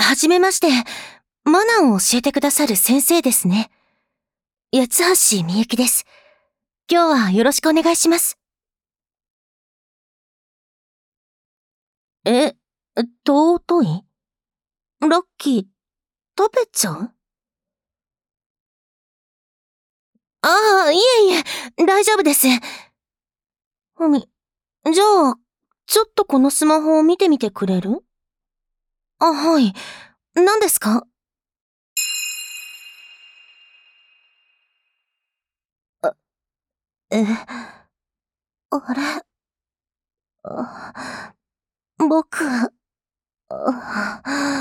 はじめまして。マナーを教えてくださる先生ですね。八橋みゆきです。今日はよろしくお願いします。え、尊い？ラッキー、食べちゃう？ああ、いえいえ、大丈夫です。じゃあ、ちょっとこのスマホを見てみてくれる？あ、はい。何ですか？え、あれ？あ僕、